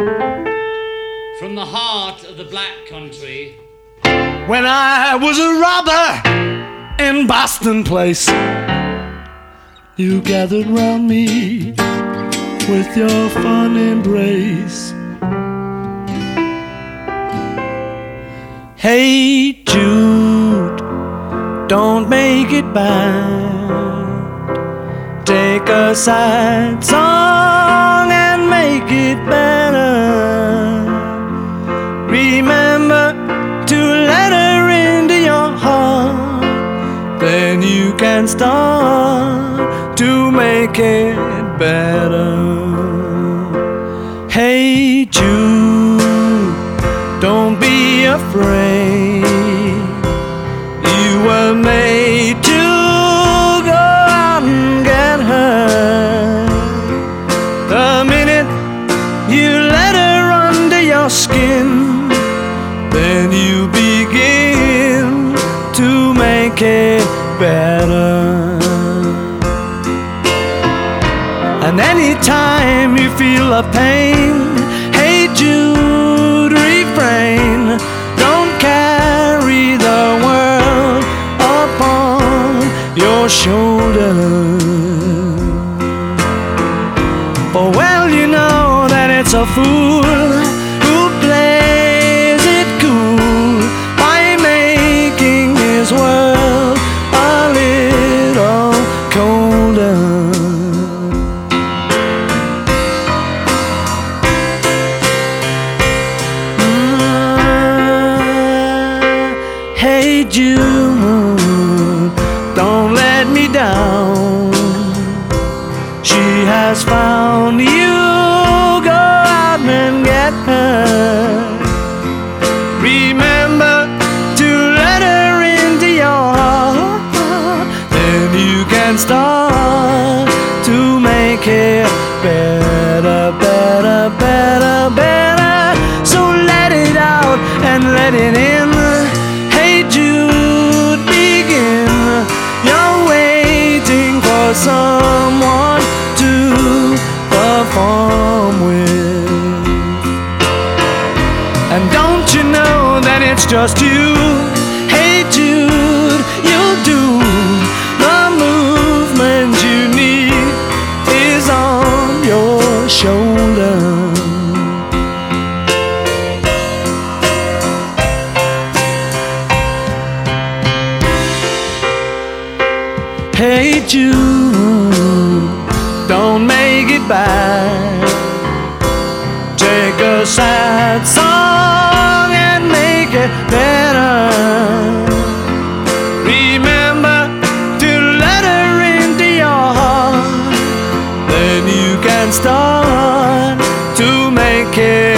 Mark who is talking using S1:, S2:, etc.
S1: From the heart of the Black Country.
S2: When I was a robber in Boston Place, you gathered round me with your fond embrace. Hey Jude, don't make it bad. Take a sad song and make it better. Remember to let her into your heart, then you can start to make it better. Hey Jude, don't be afraid. You were made to go out and get her. The minute you let her under your skin, then you begin to make it better. And anytime you feel a pain, hey Jude, refrain. Don't carry the world upon your shoulders. For well you know that it's a fool who plays it cool by making his world a little colder. Hey Jude, don't let me down. She has found you, go out and get her. Remember to let her into your heart, then you can start to make it better, better, better, better. So let it out and let it in. Hey Jude, begin. You're waiting for someone to perform with. And don't you know that it's just you? Hey Jude, you'll do. The movement you need is on your shoulder. Hey Jude, don't make it bad. Take a sad song and make it better. Remember to let her into your heart, then you can start to make it